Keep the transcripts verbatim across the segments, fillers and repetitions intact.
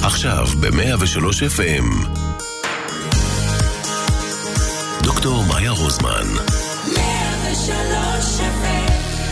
עכשיו ב-מאה ושלוש אף אם. דוקטור מאיה רוזמן. מאה ושלוש אף אם.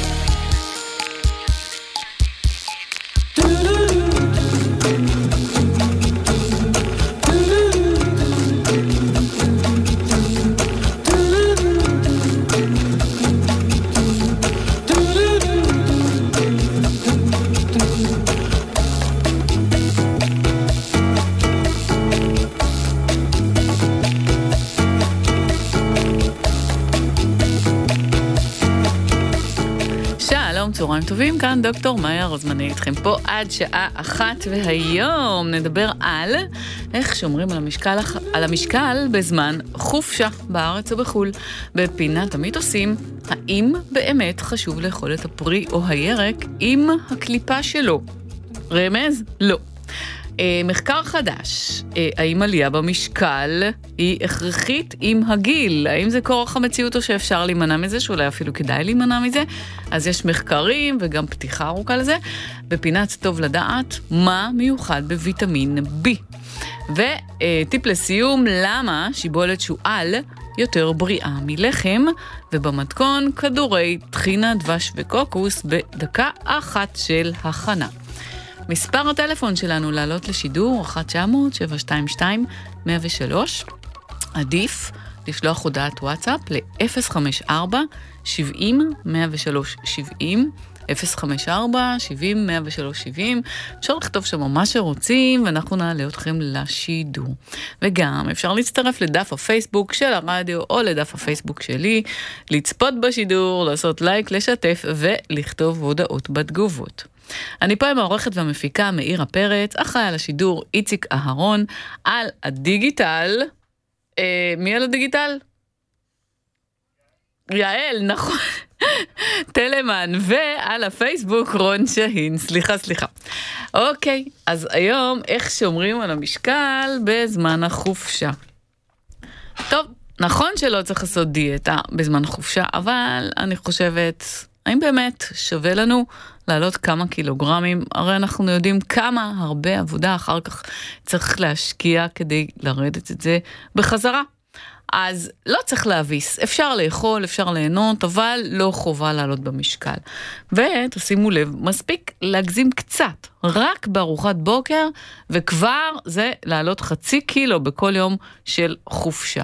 צהריים טובים, כאן דוקטור מאיה רוזמן, איתכם פה עד שעה אחת, והיום נדבר על איך שומרים על המשקל, על המשקל בזמן חופשה בארץ או בחול. בפינת המיתוסים, האם באמת חשוב לאכול את הפרי או הירק עם הקליפה שלו? רמז? לא. מחקר חדש, האם עלייה במשקל היא הכרחית עם הגיל? האם זה כורח המציאות או שאפשר להימנע מזה, שאולי אפילו כדאי להימנע מזה? אז יש מחקרים וגם פתיחה ארוכה לזה. בפינת טוב לדעת, מה מיוחד בוויטמין בי? וטיפ לסיום, למה שיבולת שועל יותר בריאה מלחם? ובמתכון כדורי טחינה, דבש וקוקוס בדקה אחת של הכנה. מספר הטלפון שלנו לעלות לשידור אחת תשע אפס אפס שבע שתיים שתיים מאה ושלוש. עדיף לשלוח הודעת וואטסאפ ל-אפס חמש ארבע שבעים מאה ושלוש שבעים אפס חמש ארבע שבעים מאה ושלוש שבעים. אפשר לכתוב שם מה שרוצים ואנחנו נעלה אתכם לשידור. וגם אפשר להצטרף לדף הפייסבוק של הרדיו או לדף הפייסבוק שלי, לצפות בשידור, לעשות לייק, לשתף ולכתוב הודעות בתגובות. אני פה עם העורכת והמפיקה מאירה פרץ, אחראי על השידור איציק אהרון, על הדיגיטל, אה, מי על הדיגיטל? יעל, נכון, טלמן, ועל הפייסבוק רון שהין, סליחה, סליחה. אוקיי, אז היום איך שומרים על המשקל בזמן החופשה. טוב, נכון שלא צריך לעשות דיאטה בזמן חופשה, אבל אני חושבת, האם באמת שווה לנו לעלות כמה קילוגרמים? הרי אנחנו יודעים כמה הרבה עבודה אחר כך צריך להשקיע כדי לרדת את זה בחזרה. אז לא צריך להביס, אפשר לאכול, אפשר ליהנות, אבל לא חובה לעלות במשקל. ותשימו לב, מספיק להגזים קצת, רק בארוחת בוקר, וכבר זה לעלות חצי קילו בכל יום של חופשה.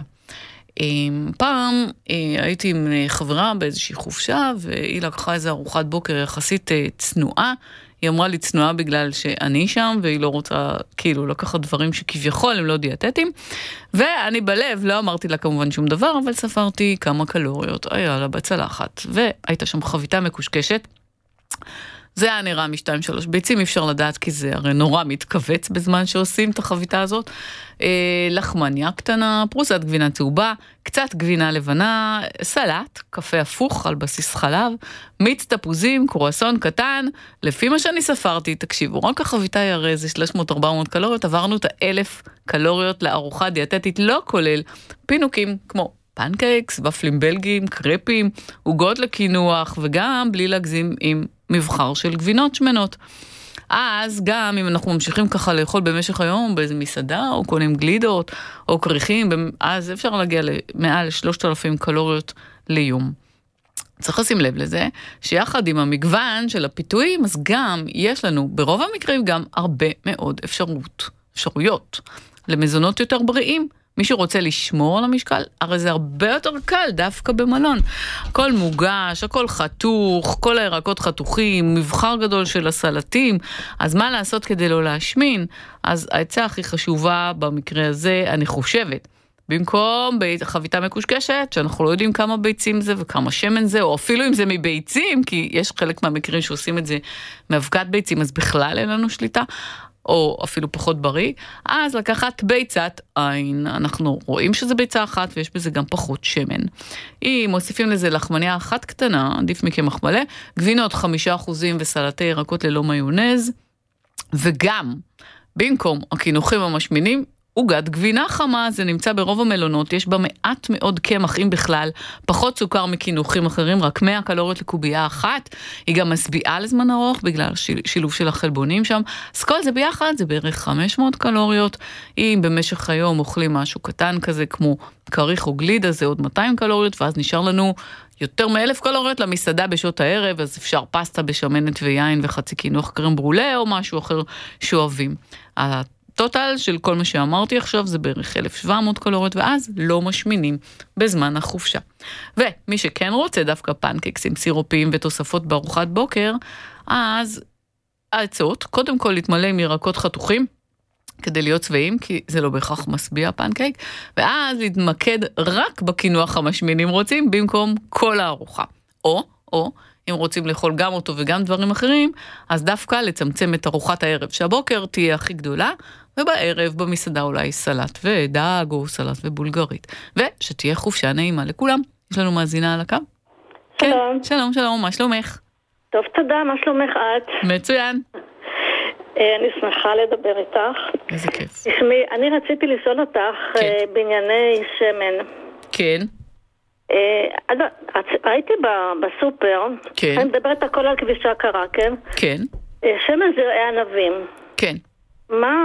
פעם הייתי עם חברה באיזושהי חופשה, והיא לקחה איזו ארוחת בוקר יחסית צנועה. היא אמרה לי צנועה בגלל שאני שם, והיא לא רוצה כאילו לקחת דברים שכביכול הם לא דיאטטיים. ואני בלב לא אמרתי לה כמובן שום דבר, אבל ספרתי כמה קלוריות היה לה בצלחת, והייתה שם חביתה מקושקשת. זה היה נראה משתיים שלוש ביצים, אפשר לדעת כי זה הרי נורא מתכווץ בזמן שעושים את החביתה הזאת. אה, לחמניה קטנה, פרוסת גבינה צהובה, קצת גבינה לבנה, סלט, קפה הפוך על בסיס חלב, מיץ תפוזים, קרואסון קטן. לפי מה שאני ספרתי, תקשיבו, רק החביתה היא הרי זה שלוש מאות ארבע מאות קלוריות, עברנו את האלף קלוריות לארוחה דיאטטית, לא כולל פינוקים כמו פנקייקס, ופלים בלגיים, קרפים, עוגות לקינוח, וגם בלי להגזים עם מבחר של גבינות שמנות. אז גם אם אנחנו ממשיכים ככה לאכול במשך היום באיזה מסעדה, או קונים גלידות, או קריחים, אז אפשר להגיע למעל שלושת אלפים קלוריות ליום. צריך לשים לב לזה, שיחד עם המגוון של הפיתויים, אז גם יש לנו ברוב המקרים גם הרבה מאוד אפשרות, אפשרויות למזונות יותר בריאים. מי שרוצה לשמור על המשקל, הרי זה הרבה יותר קל דווקא במלון. הכל מוגש, הכל חתוך, כל הירקות חתוכים, מבחר גדול של הסלטים. אז מה לעשות כדי לא להשמין? אז ההצעה הכי חשובה במקרה הזה, אני חושבת, במקום חביתה מקושקשת, שאנחנו לא יודעים כמה ביצים זה וכמה שמן זה, או אפילו אם זה מביצים, כי יש חלק מהמקרים שעושים את זה מאבקת ביצים, אז בכלל אין לנו שליטה. או אפילו פחות בריא, אז לקחת ביצת עין, אנחנו רואים שזה ביצה אחת ויש בזה גם פחות שמן. אם מוסיפים לזה לחמניה אחת קטנה, עדיף מקמח מלא, גבינות חמישה אחוזים וסלטי ירקות ללא מיונז, וגם במקום הקינוחים המשמינים, עוגת גבינה חמה, זה נמצא ברוב המלונות, יש בה מעט מאוד קמח, אם בכלל, פחות סוכר מקינוחים אחרים, רק מאה קלוריות לקובייה אחת, היא גם משביעה לזמן ארוך, בגלל שיל, שילוב של החלבונים שם, אז כל זה ביחד, זה בערך חמש מאות קלוריות, אם במשך היום אוכלים משהו קטן כזה, כמו קריך או גלידה, זה עוד מאתיים קלוריות, ואז נשאר לנו יותר מאלף קלוריות למסעדה בשעות הערב, אז אפשר פסטה בשמנת ויין וחצי קינוח קרם ברולה, או משהו אחר שאוהבים. הטוטל של כל מה שאמרתי עכשיו זה בערך אלף שבע מאות קלוריות, ואז לא משמינים בזמן החופשה. ומי שכן רוצה דווקא פנקקסים סירופיים ותוספות בארוחת בוקר, אז העצות, קודם כל להתמלא עם ירקות חתוכים, כדי להיות צבעים, כי זה לא בהכרח משביע פנקייק, ואז להתמקד רק בקינוח המשמינים רוצים, במקום כל הארוחה. או, או, אם רוצים לאכול גם אותו וגם דברים אחרים, אז דווקא לצמצם את ארוחת הערב, שהבוקר תהיה הכי גדולה, ובערב במסעדה אולי סלט ודג או סלט ובולגרית. ושתהיה חופשה נעימה לכולם. יש לנו מאזינה על הקו? שלום. כן, שלום, שלום, מה שלומך? טוב, תודה, מה שלומך את? מצוין. אני שמחה לדבר איתך. איזה כיף. תשמעי, אני רציתי לשאול אותך כן. בענייני שמן. כן. הייתי בסופר, כן. אני מדברת הכל על כבישה קרה, כן? כן. שמן זרעי ענבים. כן. מה...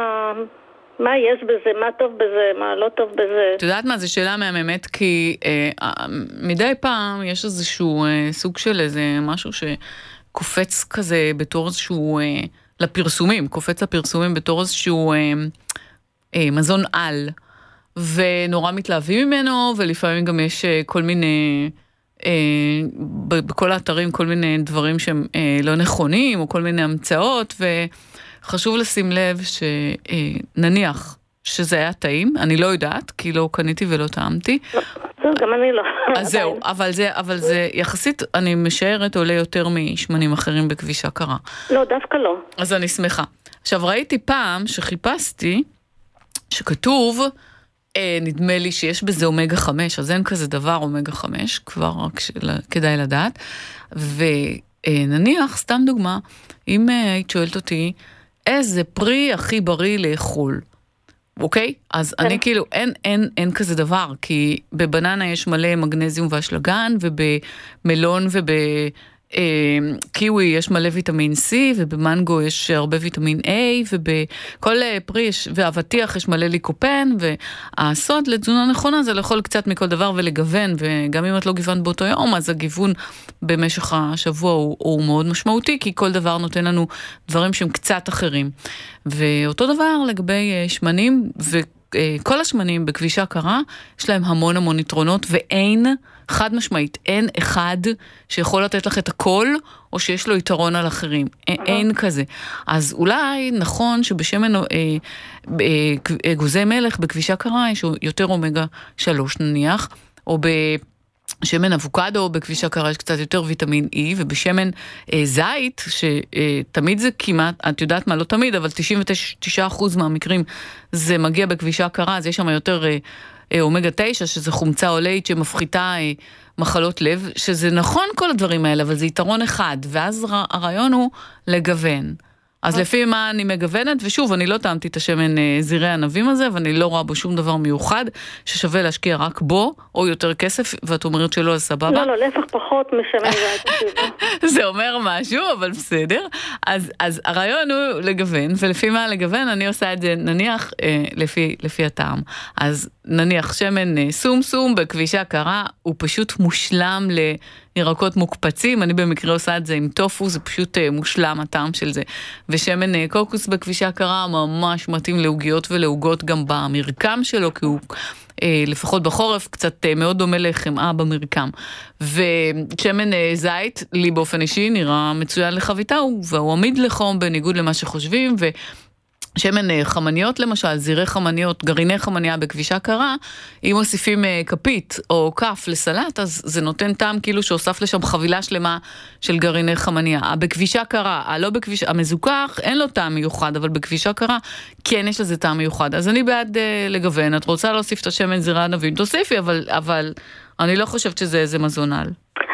מה יש בזה, מה טוב בזה, מה לא טוב בזה. את יודעת מה, זו שאלה מהממת, כי אה, מדי פעם יש איזשהו אה, סוג של איזה משהו שקופץ כזה בתור איזשהו, אה, לפרסומים, קופץ לפרסומים בתור איזשהו אה, אה, מזון על, ונורא מתלהבים ממנו, ולפעמים גם יש אה, כל מיני, אה, בכל האתרים כל מיני דברים שהם אה, לא נכונים, או כל מיני המצאות, ו... חשוב לשים לב שנניח שזה היה טעים, אני לא יודעת, כי לא קניתי ולא טעמתי. לא, גם אני לא. אז זהו, אבל זה, אבל זה יחסית, אני משערת, עולה יותר משמנים אחרים בכבישה קרה. לא, דווקא לא. אז אני שמחה. עכשיו, ראיתי פעם שחיפשתי, שכתוב, אה, נדמה לי שיש בזה אומגה חמש, אז אין כזה דבר אומגה חמש, כבר רק כדאי לדעת, ונניח, סתם דוגמה, אם היית שואלת אותי, איזה פרי הכי בריא לאכול, אוקיי? אז אני כאילו, אין, אין, אין כזה דבר, כי בבננה יש מלא מגנזיום ואשלגן, ובמלון ובקיווי יש מלא ויטמין C, ובמנגו יש הרבה ויטמין A, ובכל פרי יש, ואבטיח יש מלא ליקופן, והסוד לתזונה נכונה זה לאכול קצת מכל דבר ולגוון, וגם אם את לא גיוון באותו יום, אז הגיוון במשך השבוע הוא, הוא מאוד משמעותי, כי כל דבר נותן לנו דברים שהם קצת אחרים. ואותו דבר לגבי שמנים, וכל השמנים בכבישה קרה, יש להם המון המון יתרונות, ואין, חד משמעית, אין אחד שיכול לתת לך את הכל, או שיש לו יתרון על אחרים. אין, אין כזה. אז אולי נכון שבשמן אה, אה, גוזי מלך בכבישה קרה, יש יותר אומגה שלוש נניח, או ב... שמן אבוקדו בכבישה קרה יש קצת יותר ויטמין E, ובשמן אה, זית, שתמיד זה כמעט, את יודעת מה, לא תמיד, אבל תשעים ותשעה אחוז מהמקרים זה מגיע בכבישה קרה, אז יש שם יותר אה, אה, אומגה תשע, שזה חומצה עולית שמפחיתה אה, מחלות לב, שזה נכון כל הדברים האלה, אבל זה יתרון אחד, ואז הרעיון הוא לגוון. אז לפי מה אני מגוונת, ושוב, אני לא טעמתי את השמן זרעי ענבים הזה, ואני לא רואה בו שום דבר מיוחד, ששווה להשקיע רק בו, או יותר כסף, ואת אומרת שלא, אז סבבה. לא, לא, לפח פחות משמן זית. זה אומר משהו, אבל בסדר. אז, אז הרעיון הוא לגוון, ולפי מה לגוון, אני עושה את זה, נניח, אה, לפי, לפי הטעם. אז נניח שמן אה, סום סום בכבישה קרה, הוא פשוט מושלם ל... ירקות מוקפצים, אני במקרה עושה את זה עם טופו, זה פשוט אה, מושלם הטעם של זה. ושמן אה, קוקוס בכבישה קרה ממש מתאים לעוגיות ולעוגות גם במרקם שלו, כי הוא אה, לפחות בחורף קצת אה, מאוד דומה לחמאה במרקם. ושמן אה, זית, לי באופן אישי, נראה מצוין לחביתה, והוא עמיד לחום בניגוד למה שחושבים, ו... שמן חמניות למשל, זירי חמניות, גרעיני חמניה בכבישה קרה, אם מוסיפים כפית או כף לסלט, אז זה נותן טעם כאילו שהוסף לשם חבילה שלמה של גרעיני חמניה. בכבישה קרה, הלא בכבישה, המזוכח אין לו טעם מיוחד, אבל בכבישה קרה כן יש לזה טעם מיוחד. אז אני בעד uh, לגוון, את רוצה להוסיף את השמן זירי ענבים, תוסיפי, אבל, אבל אני לא חושבת שזה איזה מזון על.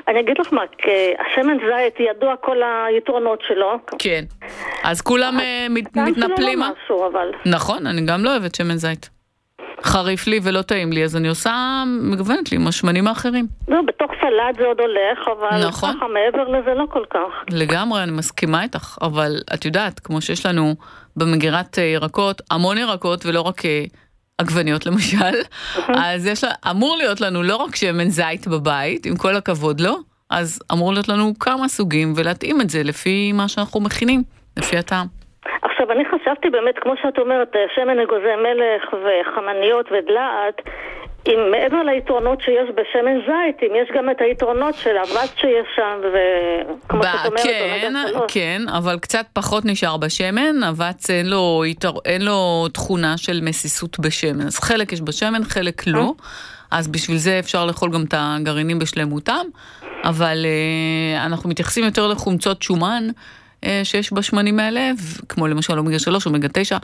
אני אגיד לך מה, השמן זית ידוע כל היתרונות שלו. כן. אז כולם מת, מתנפלים. לא משהו, אבל... נכון, אני גם לא אוהבת שמן זית. חריף לי ולא טעים לי, אז אני עושה, מגוונת לי, משמנים האחרים. לא, בתוך סלט זה עוד הולך, אבל נכון. ככה מעבר לזה לא כל כך. לגמרי, אני מסכימה איתך, אבל את יודעת, כמו שיש לנו במגירת ירקות, המון ירקות ולא רק עגבניות למשל, אז יש לה, אמור להיות לנו לא רק שמן זית בבית, עם כל הכבוד לו, אז אמור להיות לנו כמה סוגים ולהתאים את זה לפי מה שאנחנו מכינים, לפי הטעם. עכשיו, אני חשבתי באמת, כמו שאת אומרת, שמן אגוזי מלך וחמניות ודלעת, אם מעבר ליתרונות שיש בשמן זית, אם יש גם את היתרונות של הבת שיש שם, וכמו שאת אומרת, כן, כן, אבל קצת פחות נשאר בשמן, הבת אין לו, אין לו תכונה של מסיסות בשמן, אז חלק יש בשמן, חלק לא, אז בשביל זה אפשר לאכול גם את הגרעינים בשלמותם, אבל אנחנו מתייחסים יותר לחומצות שומן, שיש בשמנים האלה, כמו למשל אומגה שלוש, אומגה תשע,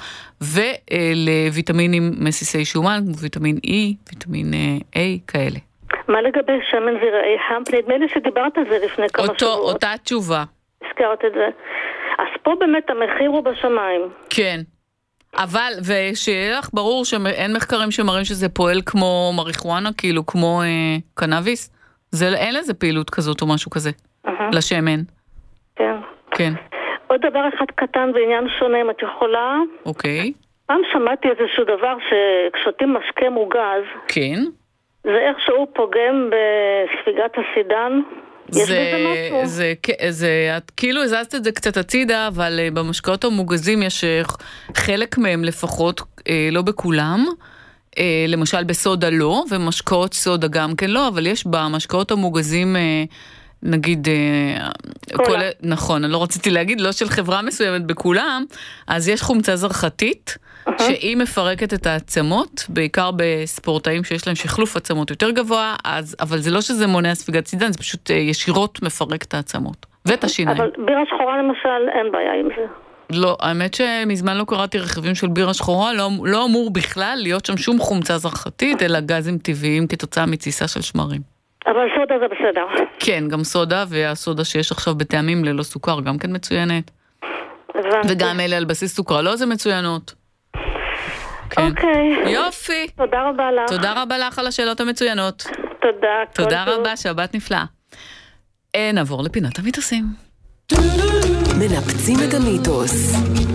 ולוויטמינים מסיסי שומן, כמו ויטמין E, ויטמין A, כאלה. מה לגבי שמן זרעי המפ? נדמה לי שדיברת על זה לפני כמה שבועות. אותה תשובה. הזכרת את זה. אז פה באמת המחיר הוא בשמיים. כן. אבל, ושיהיה לך ברור שאין מחקרים שמראים שזה פועל כמו מריחואנה, כאילו כמו אה, קנאביס? זה, אין לזה פעילות כזאת או משהו כזה, uh-huh. לשמן. כן. כן. עוד דבר אחד קטן בעניין שונה, אם את יכולה. אוקיי. פעם שמעתי איזשהו דבר שכשותים משקה מוגז, כן. זה איכשהו פוגם בספיגת הסידן. יש בזה משהו? זה, זה, את כאילו הזזת את זה קצת הצידה, אבל במשקאות המוגזים יש חלק מהם לפחות, לא בכולם. למשל בסודה לא, ומשקאות סודה גם כן לא, אבל יש במשקאות המוגזים... נגיד, כל, נכון, אני לא רציתי להגיד, לא של חברה מסוימת בכולם, אז יש חומצה זרחתית, uh-huh. שהיא מפרקת את העצמות, בעיקר בספורטאים שיש להם שחלוף עצמות יותר גבוה, אז, אבל זה לא שזה מונע ספיגת סידן, זה פשוט ישירות מפרק את העצמות, ואת השיניים. אבל בירה שחורה למשל, אין בעיה עם זה. לא, האמת שמזמן לא קראתי רכיבים של בירה שחורה, לא, לא אמור בכלל להיות שם שום חומצה זרחתית, אלא גזים טבעיים כתוצאה מתסיסה של שמרים. אבל סודה זה בסדר. כן, גם סודה, והסודה שיש עכשיו בטעמים ללא סוכר, גם כן מצוינת. הבנתי. וגם אלה על בסיס סוכרלוז זה מצוינות. כן. אוקיי. יופי. תודה רבה לך. תודה רבה לך על השאלות המצוינות. תודה. תודה רבה, שבת נפלאה. נעבור לפינת המיתוסים. מנפצים את המיתוס.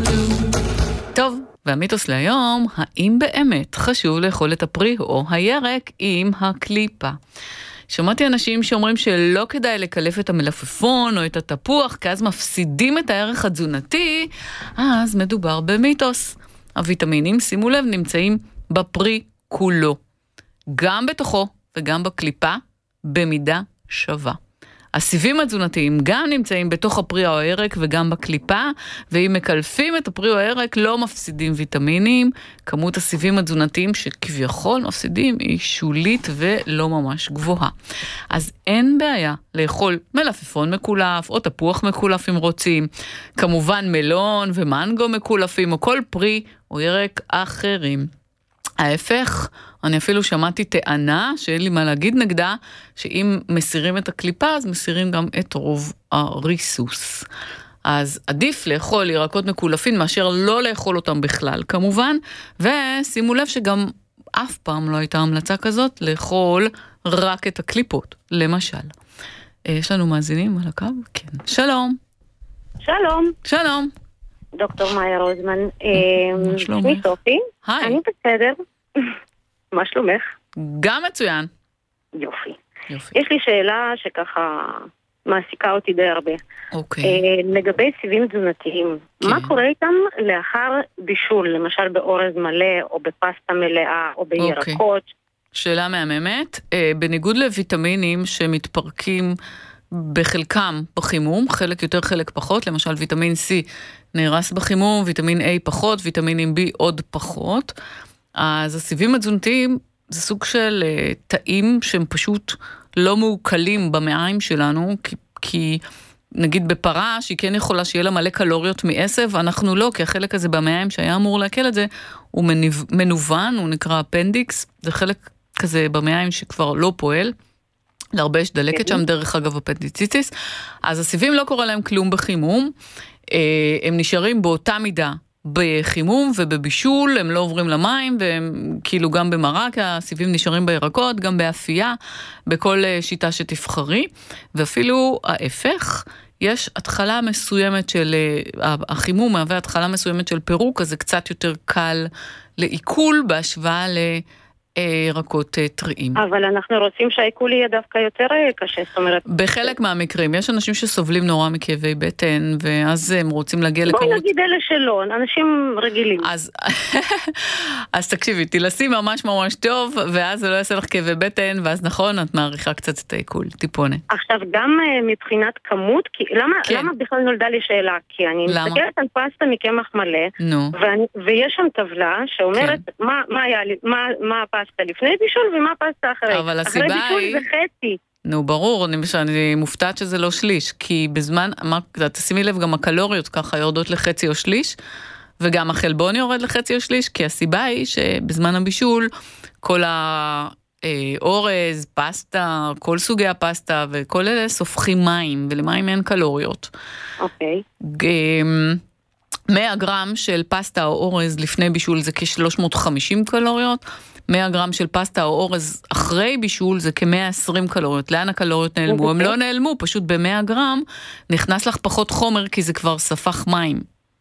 טוב, והמיתוס להיום, האם באמת חשוב לאכול את הפרי או הירק עם הקליפה? שמעתי אנשים שאומרים שלא כדאי לקלף את המלפפון או את התפוח, כי אז מפסידים את הערך התזונתי, אז מדובר במיתוס. הוויטמינים, שימו לב, נמצאים בפרי כולו. גם בתוכו וגם בקליפה, במידה שווה. הסיבים התזונתיים גם נמצאים בתוך הפרי או הירק וגם בקליפה, ואם מקלפים את הפרי או הירק לא מפסידים ויטמינים, כמות הסיבים התזונתיים שכביכול מפסידים היא שולית ולא ממש גבוהה. אז אין בעיה לאכול מלפפון מקולף או תפוח מקולף אם רוצים, כמובן מלון ומנגו מקולפים או כל פרי או ירק אחרים. ההפך, אני אפילו שמעתי טענה שאין לי מה להגיד נגדה, שאם מסירים את הקליפה, אז מסירים גם את רוב הריסוס. אז עדיף לאכול ירקות מקולפים מאשר לא לאכול אותם בכלל, כמובן, ושימו לב שגם אף פעם לא הייתה המלצה כזאת לאכול רק את הקליפות, למשל. יש לנו מאזינים על הקו? כן. שלום. שלום. שלום. דוקטור מאיה רוזמן. מה שלומך? שמי סופי. היי. אני בסדר. מה שלומך? גם מצוין. יופי. יופי. יש לי שאלה שככה מעסיקה אותי די הרבה. אוקיי. לגבי סיבים תזונתיים, מה קורה איתם לאחר בישול, למשל באורז מלא או בפסטה מלאה או בירקות? שאלה מהממת. בניגוד לויטמינים שמתפרקים בחלקם בחימום, חלק יותר חלק פחות, למשל ויטמין C נהרס בחימום, ויטמין A פחות, ויטמינים B עוד פחות. אז הסיבים התזונתיים זה סוג של uh, תאים שהם פשוט לא מעוקלים במעיים שלנו, כי, כי נגיד בפרה שהיא כן יכולה שיהיה לה מלא קלוריות מעשב, אנחנו לא, כי החלק הזה במעיים שהיה אמור להקל את זה, הוא מניו, מנוון, הוא נקרא אפנדיקס, זה חלק כזה במעיים שכבר לא פועל, להרבה יש דלקת שם, דרך אגב אפנדיציטיס, אז הסיבים לא קורה להם כלום בחימום, הם נשארים באותה מידה בחימום ובבישול, הם לא עוברים למים, והם כאילו גם במרק, הסיבים נשארים בירקות, גם באפייה, בכל שיטה שתבחרי, ואפילו ההפך, יש התחלה מסוימת של, החימום מהווה התחלה מסוימת של פירוק, אז זה קצת יותר קל לעיכול בהשוואה לירקות טריים. אבל אנחנו רוצים שהעיכול יהיה דווקא יותר קשה, זאת אומרת... בחלק מהמקרים, יש אנשים שסובלים נורא מכאבי בטן, ואז הם רוצים להגיע לכמות... בואי נגיד אלה שלא, אנשים רגילים. אז, אז תקשיבי, תלסי ממש ממש טוב, ואז זה לא יעשה לך כאבי בטן, ואז נכון, את מעריכה קצת את העיכול, טיפונה. עכשיו, גם מבחינת כמות, כי, למה, כן. למה בכלל נולדה לי שאלה? כי אני למה? מסתכלת על פסטה מקמח מלא, נו. ואני, ויש שם טבלה שאומרת כן. מה, מה, היה, מה, מה הפסטה לפני בישול ומה הפסטה אחרי. אבל אחרי הסיבה בישול היא... זה חצי. נו, ברור, אני, אני מופתעת שזה לא שליש, כי בזמן, מה, תשימי לב, גם הקלוריות ככה יורדות לחצי או שליש, וגם החלבון יורד לחצי או שליש, כי הסיבה היא שבזמן הבישול, כל האורז, פסטה, כל סוגי הפסטה, וכל אלה סופחים מים, ולמים אין קלוריות. אוקיי. מאה גרם של פסטה או אורז לפני בישול זה כ-שלוש מאות וחמישים קלוריות, מאה גרם של פסטה או אורז אחרי בישול זה כ-מאה ועשרים קלוריות. לאן הקלוריות נעלמו? הם לא נעלמו, פשוט ב-מאה גרם נכנס לך פחות חומר כי זה כבר ספח מים.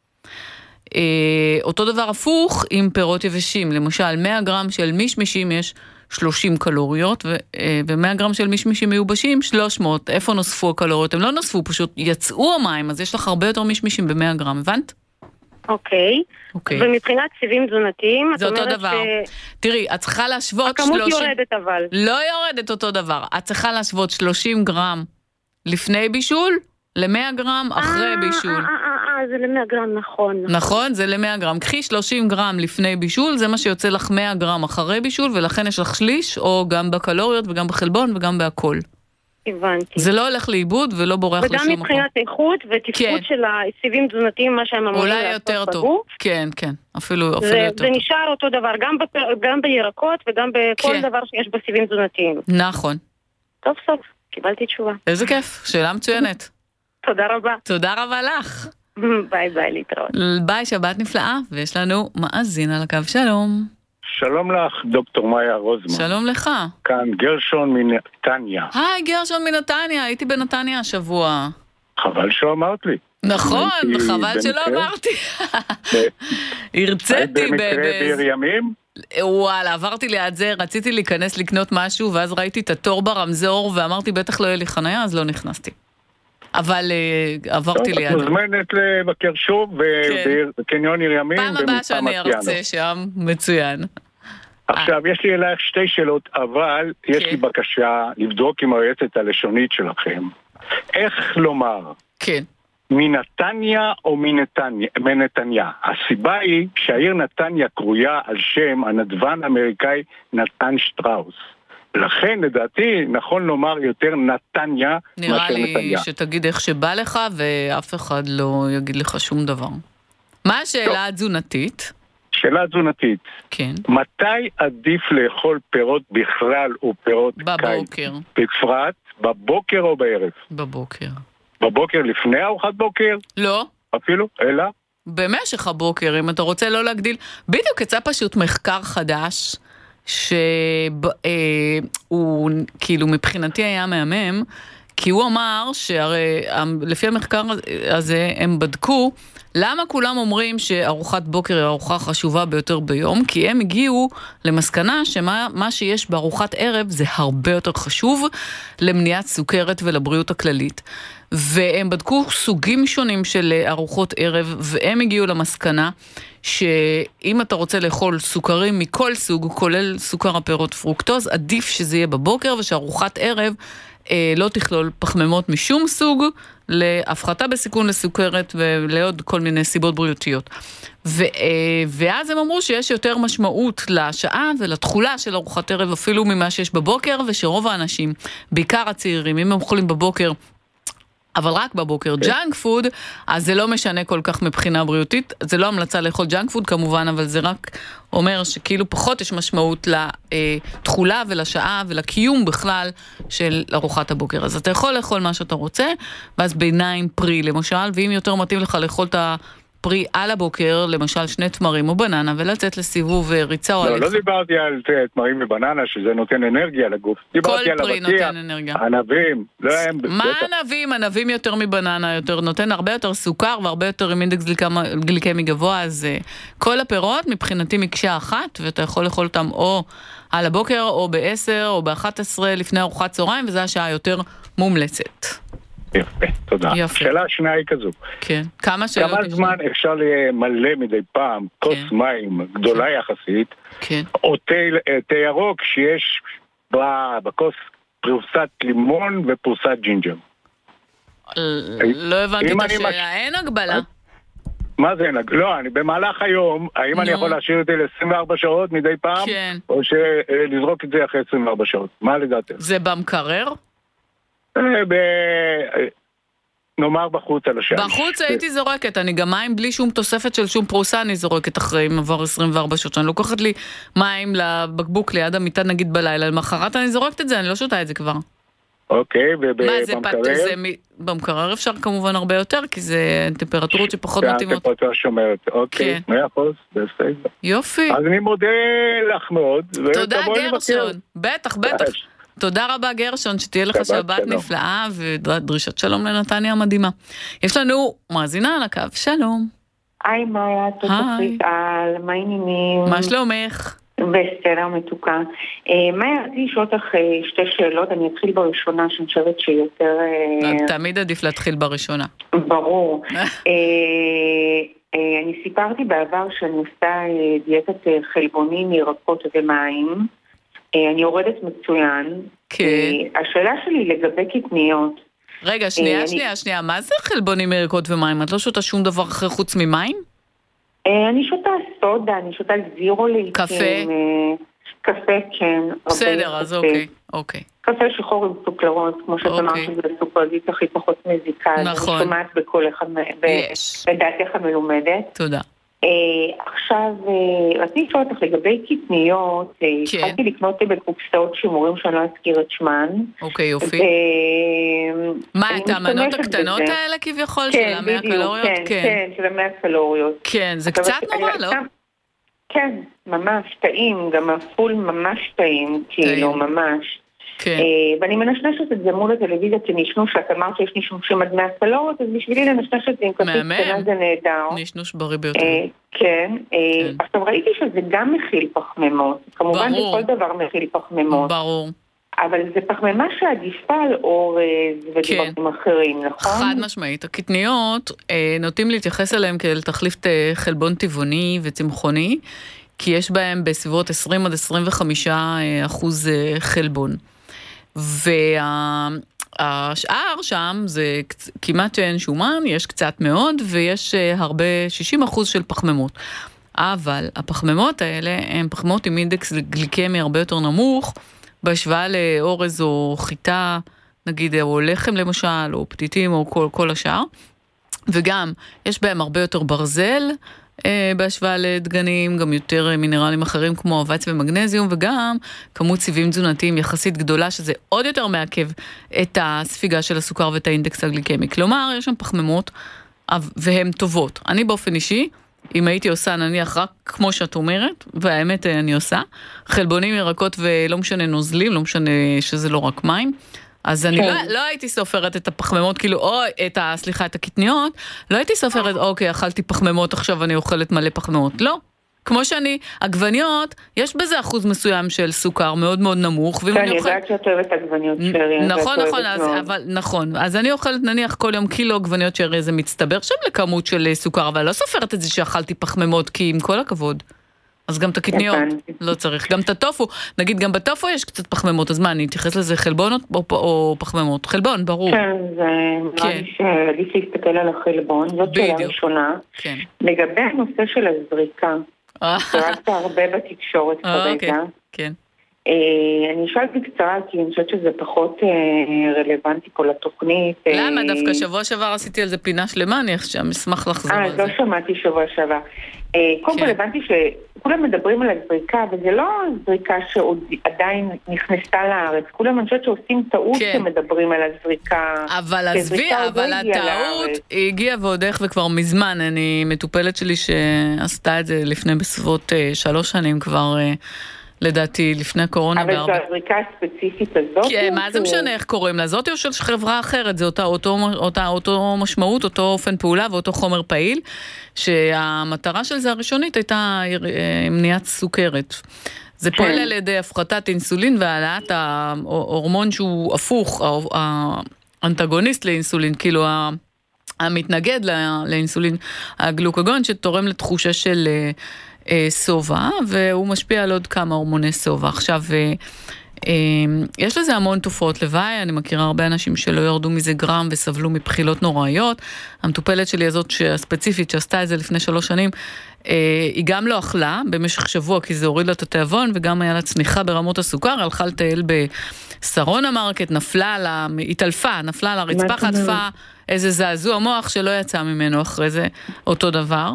אותו דבר הפוך עם פירות יבשים, למשל מאה גרם של מישמישים יש שלושים קלוריות, ו-מאה גרם של מישמישים מיובשים שלוש מאות. איפה נוספו הקלוריות? הם לא נוספו, פשוט יצאו המים, אז יש לך הרבה יותר מישמישים ב-מאה גרם, הבנת? אוקיי. אוקיי. ומבחינת סיבים תזונתיים, זה אותו דבר. ש... תראי, את צריכה להשוות... הכמות שלושים... יורדת אבל. לא יורדת אותו דבר. את צריכה להשוות שלושים גרם לפני בישול, ל-מאה גרם אחרי בישול. אה, אה, אה, זה ל-מאה גרם, נכון. נכון, זה ל-מאה גרם. קחי שלושים גרם לפני בישול, זה מה שיוצא לך מאה גרם אחרי בישול, ולכן יש לך שליש, או גם בקלוריות, וגם בחלבון, וגם בהכל. הבנתי. זה לא הולך לאיבוד, ולא בורח לשום מקום. וגם מבחינת איכות ותפקוד כן. של הסיבים תזונתיים, מה שהם אמורים לעשות בגוף. אולי יותר טוב. כן, כן. אפילו, אפילו זה, יותר זה טוב. נשאר אותו דבר, גם, בפ... גם בירקות, וגם בכל כן. דבר שיש בסיבים תזונתיים. נכון. טוב סוף, קיבלתי תשובה. איזה כיף, שאלה מצוינת. תודה רבה. תודה רבה לך. ביי ביי, להתראות. ביי, שבת נפלאה, ויש לנו מאזין על הקו, שלום. שלום לך, דוקטור מאיה רוזמן. שלום לך. כאן גרשון מנתניה. היי, גרשון מנתניה, הייתי בנתניה השבוע. חבל שאמרת לי. נכון, חבל שלא אמרתי. הרציתי. היית במקרה בעיר ימים? וואלה, עברתי ליד זה, רציתי להיכנס לקנות משהו, ואז ראיתי את התור ברמזור, ואמרתי, בטח לא יהיה לי חניה, אז לא נכנסתי. אבל עברתי ליד. את מוזמנת לבקר שוב בקניון עיר ימים. פעם הבאה שאני ארצה שם, מצוין. עכשיו, יש לי אלייך שתי שאלות, אבל יש לי בקשה לבדוק עם היועצת הלשונית שלכם. איך לומר? כן. מנתניה או מנתניה? מנתניה. הסיבה היא שהעיר נתניה קרויה על שם הנדבן האמריקאי נתן שטראוס. לכן, לדעתי, נכון לומר יותר נתניה מאשר נתניה. נראה לי שתגיד איך שבא לך, ואף אחד לא יגיד לך שום דבר. מה השאלה התזונתית? שאלה תזונתית. כן. מתי עדיף לאכול פירות בכלל או פירות קיץ? בבוקר. בפרט, בבוקר או בערב? בבוקר. בבוקר לפני ארוחת בוקר? לא. אפילו? אלא? במשך הבוקר, אם אתה רוצה לא להגדיל. בדיוק יצא פשוט מחקר חדש, שהוא כאילו מבחינתי היה מהמם, כי הוא אמר שהרי לפי המחקר הזה הם בדקו למה כולם אומרים שארוחת בוקר היא הארוחה החשובה ביותר ביום, כי הם הגיעו למסקנה שמה מה שיש בארוחת ערב זה הרבה יותר חשוב למניעת סוכרת ולבריאות הכללית. והם בדקו סוגים שונים של ארוחות ערב, והם הגיעו למסקנה שאם אתה רוצה לאכול סוכרים מכל סוג, כולל סוכר הפירות פרוקטוז, עדיף שזה יהיה בבוקר, ושארוחת ערב אה, לא תכלול פחמימות משום סוג, להפחתה בסיכון לסוכרת ולעוד כל מיני סיבות בריאותיות. ו, אה, ואז הם אמרו שיש יותר משמעות לשעה ולתחולה של ארוחת ערב, אפילו ממה שיש בבוקר, ושרוב האנשים, בעיקר הצעירים, אם הם אוכלים בבוקר אבל רק בבוקר. ג'אנק פוד, אז זה לא משנה כל כך מבחינה בריאותית, זה לא המלצה לאכול ג'אנק פוד כמובן, אבל זה רק אומר שכאילו פחות יש משמעות לתחולה ולשעה ולקיום בכלל של ארוחת הבוקר. אז אתה יכול לאכול מה שאתה רוצה, ואז ביניים פרי למשל, ואם יותר מתאים לך לאכול את הפרי על הבוקר, למשל שני תמרים או בננה, ולצאת לסיבוב ריצה או לא, הליכה. לא דיברתי על תמרים ובננה, שזה נותן אנרגיה לגוף. כל פרי נותן אנרגיה. ענבים, לא הם... מה ענבים? ענבים יותר מבננה, יותר נותן הרבה יותר סוכר, והרבה יותר עם אינדקס גליקמי גבוה, אז כל הפירות מבחינתי מקשה אחת, ואתה יכול לאכול אותם או על הבוקר, או בעשר, או באחת עשרה לפני ארוחת צהריים, וזו השעה יותר מומלצת. יפה, תודה. יפה. שאלה השנייה היא כזו. כן. כמה שאלות? כמה זמן אפשר למלא מדי פעם כוס כן. מים גדולה כן. יחסית, כן. או תה, תה ירוק שיש בכוס פרוסת לימון ופרוסת ג'ינג'ר? לא הבנתי אם את אני השאלה, מש- אין הגבלה. מה זה? לא, אני במהלך היום, האם אני נו. יכול להשאיר את זה ל-עשרים וארבע שעות מדי פעם? כן. או שלזרוק את זה אחרי עשרים וארבע שעות? מה לדעתם? זה במקרר? אה, ב... נאמר בחוץ על השעה. בחוץ הייתי זורקת, אני גם מים בלי שום תוספת של שום פרוסה אני זורקת אחרי אם עבר עשרים וארבע שעות, אני לוקחת לי מים לבקבוק ליד המיטה נגיד בלילה, למחרת אני זורקת את זה, אני לא שותה את זה כבר. אוקיי, מה זה, ובמקרר? זה מ... במקרר אפשר כמובן הרבה יותר, כי זה טמפרטורות שפחות מתאימות. הטמפרטורה שומרת, אוקיי, כן. מאה אחוז, בסדר. יופי. אז אני מודה לך מאוד. תודה ותבואי לבקר. גרשון, בטח, בטח. תודה רבה גרשון, שתהיה לך שבת שבת שלום. נפלאה ודרישת שלום לנתניה המדהימה. יש לנו מאזינה על הקו, שלום. היי מאיה, תודה היי. על מה העניינים? מה שלומך? בסדר, מתוקה. אה, מאיה, רציתי לשאול אותך אה, שתי שאלות, אני אתחיל בראשונה שאני חושבת שהיא יותר... אה, תמיד עדיף להתחיל בראשונה. ברור. אה, אה, אני סיפרתי בעבר שאני עושה אה, דיאטת אה, חלבונים, ירקות ומים. אה, אני יורדת מצוין. כן. אה, השאלה שלי לגבי קטניות. רגע, שנייה, אני- שנייה, שנייה, מה זה חלבונים ירקות ומים? את לא שותה שום דבר אחר חוץ ממים? אה, אני שותה סודה, אני שותה זירו לעיתים. קפה? אה, קפה, כן. הרבה בסדר, אז קפה. אוקיי, אוקיי. קפה שחור עם סוכלרות, כמו שאת אמרת, אוקיי. זה סוכרית הכי פחות מזיקה. נכון. אני שומעת בכל אחד, יש. בדעתך המלומדת. תודה. אה, עכשיו, אה, רציתי לשאול אותך לגבי קטניות, אה, כן. התחלתי לקנות בקופסאות שימורים שאני לא אזכיר את שמן. אוקיי, יופי. ו- מה, אני את המנות משתמשת הקטנות בזה. האלה כביכול של כן, המאה בדיוק, קלוריות? כן, כן, של המאה קלוריות. כן, זה עכשיו, קצת אני- נורא, אני- לא? כן, ממש טעים, גם הפול ממש טעים, כאילו, ממש. כן. אה, ואני מנשנשת את זה מול הטלוויזיה כנשנוש, שאת אמרת שיש נשנושים עד מאה קלוריות, אז בשבילי לנשנש את זה עם כפית מהמם. קטנה זה נהדר. נשנוש בריא ביותר. אה, כן, אה, כן. עכשיו ראיתי שזה גם מכיל פחמימות, כמובן ברור. שכל דבר מכיל פחמימות, ברור. אבל זה פחמימה שעדיפה על אורז ודברים כן. אחרים, נכון? חד משמעית. הקטניות אה, נוטים להתייחס אליהם כאל תחליף אה, חלבון טבעוני וצמחוני, כי יש בהם בסביבות עשרים עד עשרים וחמישה אחוז אה, חלבון. והשאר שם זה כמעט שאין שומן, יש קצת מאוד, ויש אה, הרבה, שישים אחוז של פחמימות. אבל הפחמימות האלה הן פחמימות עם אינדקס גליקמי הרבה יותר נמוך, בהשוואה לאורז או חיטה, נגיד, או לחם למשל, או פתיתים, או כל, כל השאר. וגם, יש בהם הרבה יותר ברזל, אה, בהשוואה לדגנים, גם יותר אה, מינרלים אחרים כמו אבץ ומגנזיום, וגם כמות סיבים תזונתיים יחסית גדולה, שזה עוד יותר מעכב את הספיגה של הסוכר ואת האינדקס הגליקמי. כלומר, יש שם פחמימות, והן טובות. אני באופן אישי, אם הייתי עושה נניח רק כמו שאת אומרת, והאמת אני עושה, חלבונים, ירקות ולא משנה נוזלים, לא משנה שזה לא רק מים, אז אני לא, לא הייתי סופרת את הפחמימות, כאילו, או את ה, סליחה, את הקטניות, לא הייתי סופרת, אוקיי, אכלתי פחמימות, עכשיו אני אוכלת מלא פחמימות. לא. כמו שאני, עגבניות, יש בזה אחוז מסוים של סוכר מאוד מאוד נמוך. כן, אני יודעת שאת אוהבת עגבניות שרי. נכון, נכון, אז, אבל, נכון. אז אני אוכלת נניח כל יום קילו עגבניות שרי, זה מצטבר שם לכמות של סוכר, אבל לא סופרת את זה שאכלתי פחמימות, כי עם כל הכבוד. אז גם את הקטניות לא צריך. גם את הטופו, נגיד גם בטופו יש קצת פחמימות, אז מה, אני אתייחס לזה חלבון או, או פחמימות? חלבון, ברור. כן, זה נראה לי שעדיף להסתכל על החלבון, זאת שאלה ראשונה. כן. לגבי הנושא של הזריקה, קראת הרבה בתקשורת כרגע. כן. אני אשאל בקצרה, כי אני חושבת שזה פחות רלוונטי פה לתוכנית. למה? דווקא שבוע שעבר עשיתי על זה פינה שלמה, אני עכשיו אשמח לחזור על זה. אה, לא שמעתי שבוע שעבר. קודם כל הבנתי שכולם מדברים על הזריקה, וזה לא זריקה שעדיין נכנסה לארץ. כולם אני חושבת שעושים טעות שמדברים על הזריקה. אבל עזבי, אבל הטעות היא הגיעה ועוד איך וכבר מזמן. אני מטופלת שלי שעשתה את זה לפני בסביבות שלוש שנים כבר... לדעתי, לפני הקורונה. אבל זו הזריקה הספציפית הזאת? כן, מה זה משנה איך קוראים לה? זאתי או של חברה אחרת? זה אותה, אותו, אותה, אותו משמעות, אותו אופן פעולה ואותו חומר פעיל, שהמטרה של זה הראשונית הייתה מניעת סוכרת. זה פועל על ידי הפחתת אינסולין והעלאת ההורמון שהוא הפוך, האנטגוניסט לאינסולין, כאילו המתנגד לאינסולין, הגלוקגון, שתורם לתחושה של... סובה, והוא משפיע על עוד כמה הורמוני סובה. עכשיו, יש לזה המון תופעות לוואי, אני מכירה הרבה אנשים שלא ירדו מזה גרם וסבלו מבחילות נוראיות. המטופלת שלי הזאת הספציפית שעשתה את זה לפני שלוש שנים, היא גם לא אכלה במשך שבוע, כי זה הוריד לה את התיאבון, וגם היה לה צניחה ברמות הסוכר, הלכה לטייל בסרון המרקט, נפלה לה, התעלפה, נפלה לה רצפה, חטפה איזה זעזוע מוח שלא יצא ממנו אחרי זה אותו דבר.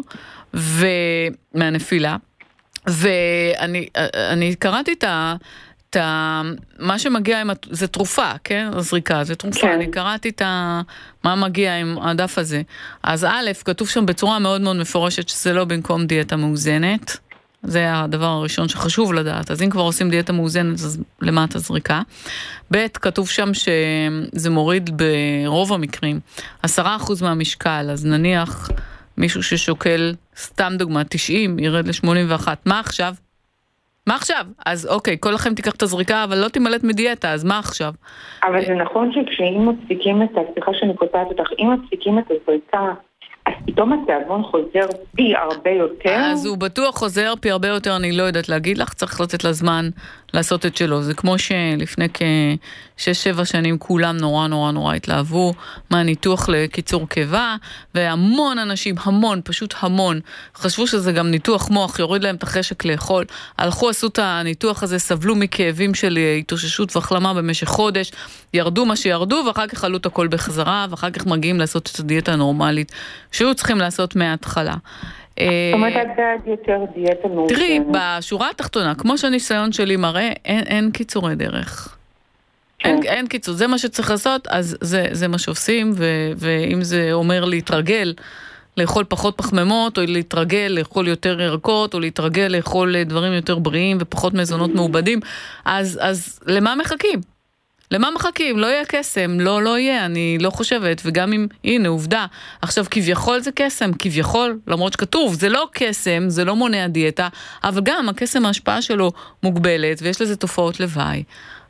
ומהנפילה, ואני אני קראתי את ה... את ה... מה שמגיע עם... זה תרופה, כן? הזריקה, זה תרופה. כן. אני קראתי את ה... מה מגיע עם הדף הזה. אז א', כתוב שם בצורה מאוד מאוד מפורשת שזה לא במקום דיאטה מאוזנת. זה הדבר הראשון שחשוב לדעת. אז אם כבר עושים דיאטה מאוזנת, אז למה את הזריקה? ב', כתוב שם שזה מוריד ברוב המקרים עשרה אחוז מהמשקל, אז נניח... מישהו ששוקל, סתם דוגמה, תשעים, ירד ל-שמונים ואחת. מה עכשיו? מה עכשיו? אז אוקיי, כל לכם תיקח את הזריקה, אבל לא תמלאת מדיאטה, אז מה עכשיו? אבל זה נכון שכשאם מפסיקים את הסליחה שאני קוטעת אותך, אם מפסיקים את הזריקה, אז פתאום התיאבון חוזר פי הרבה יותר? אז הוא בטוח חוזר פי הרבה יותר, אני לא יודעת להגיד לך, צריך לתת לה זמן לעשות את שלו. זה כמו שלפני כשש שבע שנים כולם נורא נורא נורא התלהבו מהניתוח לקיצור קיבה, והמון אנשים, המון, פשוט המון, חשבו שזה גם ניתוח מוח, יוריד להם את החשק לאכול, הלכו, עשו את הניתוח הזה, סבלו מכאבים של התאוששות והחלמה במשך חודש, ירדו מה שירדו, ואחר כך עלו את הכל בחזרה, ואחר כך מגיעים לעשות את הדיאטה הנורמלית, שהיו צריכים לעשות מההתחלה. זאת אומרת, את בעד יותר דיאטה מאוזנת. תראי, בשורה התחתונה, כמו שהניסיון שלי מראה, אין, אין קיצורי דרך. אין, אין קיצור, זה מה שצריך לעשות, אז זה, זה מה שעושים, ו, ואם זה אומר להתרגל, לאכול פחות פחמימות, או להתרגל לאכול יותר ירקות, או להתרגל לאכול דברים יותר בריאים, ופחות מזונות מעובדים, אז, אז למה מחכים? למה מחכים? לא יהיה קסם, לא, לא יהיה, אני לא חושבת, וגם אם, הנה, עובדה, עכשיו כביכול זה קסם, כביכול, למרות שכתוב, זה לא קסם, זה לא מונע דיאטה, אבל גם הקסם ההשפעה שלו מוגבלת, ויש לזה תופעות לוואי.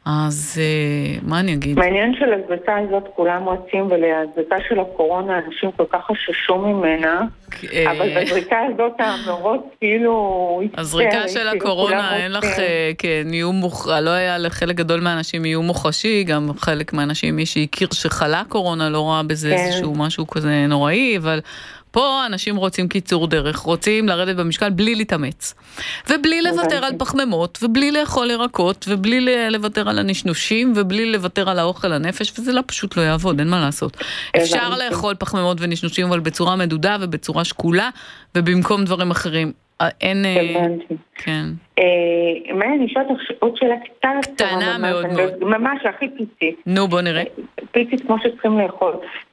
אז מה אני אגיד? מעניין של הזריקה הזאת כולם רצים, ולהזריקה של הקורונה אנשים כל כך חששו ממנה, אבל בזריקה הזאת המאורות כאילו... הזריקה של הקורונה אין לך, כן, לא היה לחלק גדול מהאנשים יהיו מוחשי, גם חלק מהאנשים מי שהכיר שחלה קורונה לא ראה בזה איזשהו משהו כזה נוראי, אבל... פה אנשים רוצים קיצור דרך, רוצים לרדת במשקל בלי להתאמץ. ובלי לוותר על פחמימות, ובלי לאכול ירקות, ובלי לוותר על הנשנושים, ובלי לוותר על האוכל הנפש, וזה לא פשוט לא יעבוד, אין מה לעשות. אפשר לאכול פחמימות ונשנושים, אבל בצורה מדודה ובצורה שקולה, ובמקום דברים אחרים. אין... כן. מה אני אשאל אותך עוד שאלה קטנה? קטנה מאוד מאוד. ממש הכי פיצית. נו, בוא נראה. פיצית כמו שצריכים לאכול.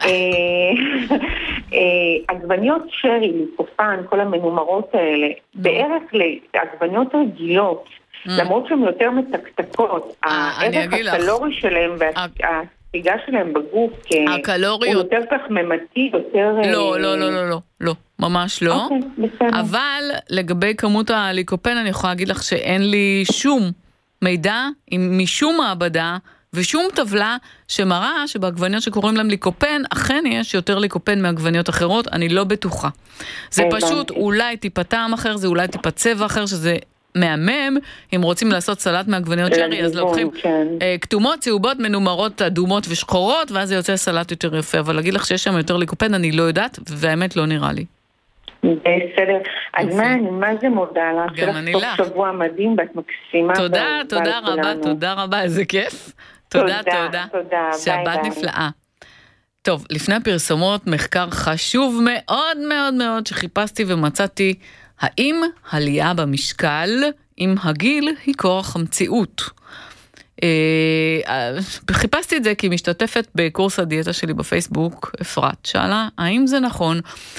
עגבניות שרי, ליפופן, כל המנומרות האלה, בערך לעגבניות רגילות, למרות שהן יותר מתקתקות, הערך הקלורי שלהם והספיגה שלהם בגוף, הוא יותר פחמימתי, יותר... לא, לא, לא, לא, לא. ממש לא, אבל לגבי כמות הליקופן אני יכולה להגיד לך שאין לי שום מידע משום מעבדה ושום טבלה שמראה שבעגבניות שקוראים להם ליקופן אכן יש יותר ליקופן מעגבניות אחרות, אני לא בטוחה. זה פשוט אולי טיפה טעם אחר, זה אולי טיפה צבע אחר, שזה מהמם, אם רוצים לעשות סלט מעגבניות שרי, אז לוקחים כתומות, צהובות, מנומרות, אדומות ושחורות, ואז זה יוצא סלט יותר יפה, אבל להגיד לך שיש שם יותר ליקופן, אני לא יודעת, והאמת לא נראה לי. בסדר. אז מה, אני מה זה מודה לך? גם אני לך. סוף שבוע מדהים, ואת מקסימה. תודה, תודה רבה, תודה רבה, איזה כיף. תודה, תודה. תודה, שבת נפלאה. טוב, לפני הפרסומות, מחקר חשוב מאוד מאוד מאוד שחיפשתי ומצאתי, האם עלייה במשקל עם הגיל היא כורח המציאות? חיפשתי את זה כי משתתפת בקורס הדיאטה שלי בפייסבוק, אפרת, שאלה, האם זה נכון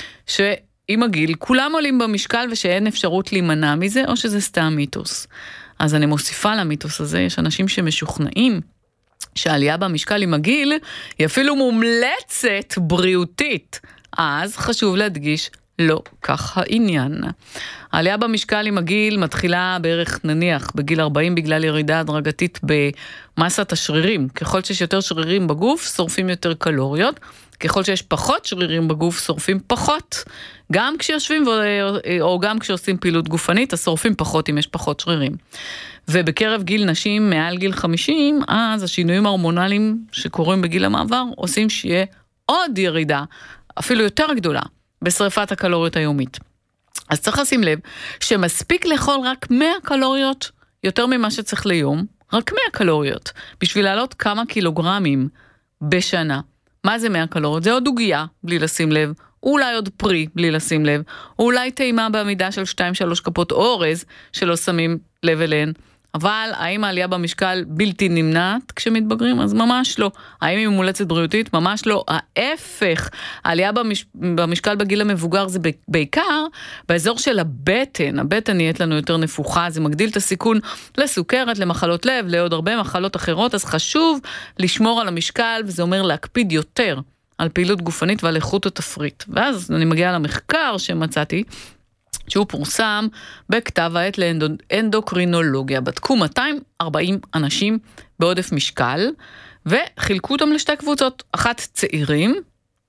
שעם הגיל כולם עולים במשקל ושאין אפשרות להימנע מזה, או שזה סתם מיתוס? אז אני מוסיפה למיתוס הזה, יש אנשים שמשוכנעים שהעלייה במשקל עם הגיל היא אפילו מומלצת בריאותית. אז חשוב להדגיש, לא כך העניין. העלייה במשקל עם הגיל מתחילה בערך נניח בגיל ארבעים בגלל ירידה הדרגתית במסת השרירים. ככל שיש יותר שרירים בגוף, שורפים יותר קלוריות. ככל שיש פחות שרירים בגוף, שורפים פחות. גם כשיושבים או גם כשעושים פעילות גופנית, אז שורפים פחות אם יש פחות שרירים. ובקרב גיל נשים מעל גיל חמישים, אז השינויים ההורמונליים שקורים בגיל המעבר, עושים שיהיה עוד ירידה, אפילו יותר גדולה, בשריפת הקלוריות היומית. אז צריך לשים לב שמספיק לאכול רק מאה קלוריות, יותר ממה שצריך ליום, רק מאה קלוריות, בשביל לעלות כמה קילוגרמים בשנה. מה זה מאה קלוריות? זה עוד עוגיה, בלי לשים לב, אולי עוד פרי, בלי לשים לב, אולי טעימה בעמידה של שתיים שלוש כפות אורז, שלא שמים לב אליהן. אבל האם העלייה במשקל בלתי נמנעת כשמתבגרים? אז ממש לא. האם היא מומלצת בריאותית? ממש לא. ההפך, העלייה במש... במשקל בגיל המבוגר זה בעיקר באזור של הבטן. הבטן נהיית לנו יותר נפוחה, זה מגדיל את הסיכון לסוכרת, למחלות לב, לעוד הרבה מחלות אחרות, אז חשוב לשמור על המשקל, וזה אומר להקפיד יותר על פעילות גופנית ועל איכות התפריט. ואז אני מגיעה למחקר שמצאתי, שהוא פורסם בכתב העת לאנדוקרינולוגיה. בדקו מאתיים וארבעים אנשים בעודף משקל, וחילקו אותם לשתי קבוצות, אחת צעירים,